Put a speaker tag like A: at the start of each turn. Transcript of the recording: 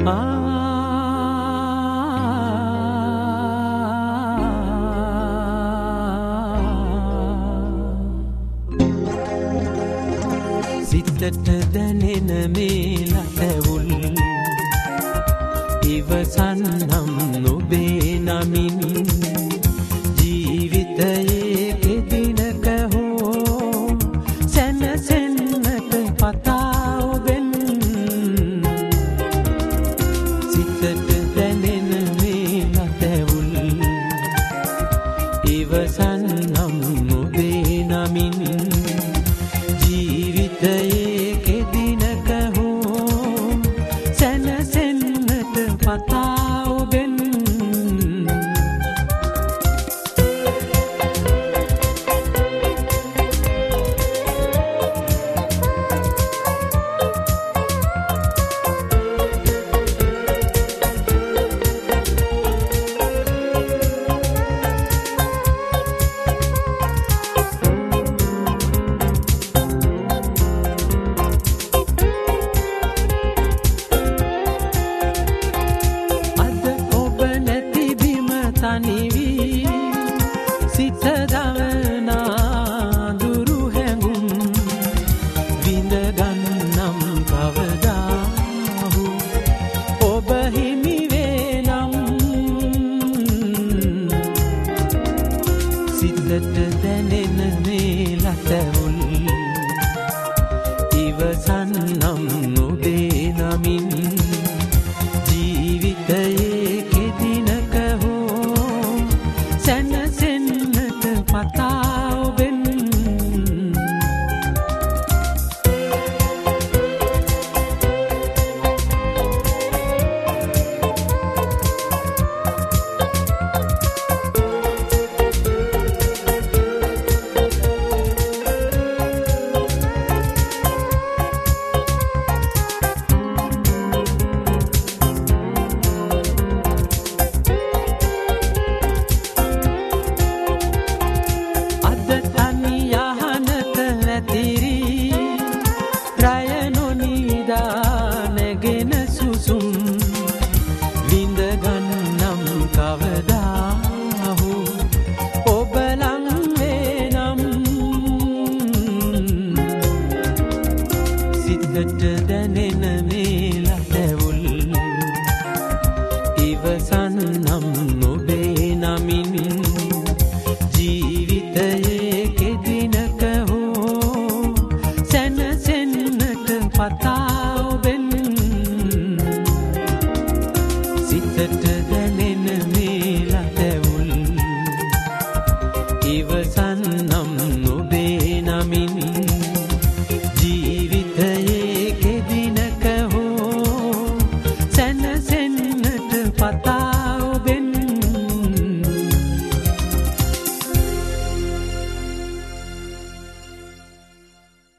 A: සිතට දැනෙන මේ ලතැවුල් ඉවසන්නම් නොබේ නමින් ජීවිතයේ කෙදිනක හෝ සැනසෙන්නට පතා ඔබෙන් සිතට දැනෙන මේ ලතැවුල් ඉවසන්නම් නොබේ නමින් ජීවිතයේ කෙදිනක හෝ සැනසෙන්නට පතා ඔබෙන් තනිවී සිත දවනා දුරු හැඟුම් විඳගන්නම් කවදාහු ඔබ හිමිවේ නම් සිතට දැනෙන මේ ලතැවුල් ඉවසන්නම් නොබේ නමින් ජීවිතයේ කෙදිනක සැනසෙන්නට පතා ඔබෙන් නැගෙන සුසුම් විඳගන්නම් කවදාහු ඔබ ලං වේ නම් සිතට දැනෙන මේ ලතැවුල් ඉවසන්නම් නොබේ නමින් ජීවිතයේ කෙදිනක හෝ සැනසෙන්නට පතා ඔබෙන් සිතට දැනෙන මේ ලතැවුල් ඉවසන්නම්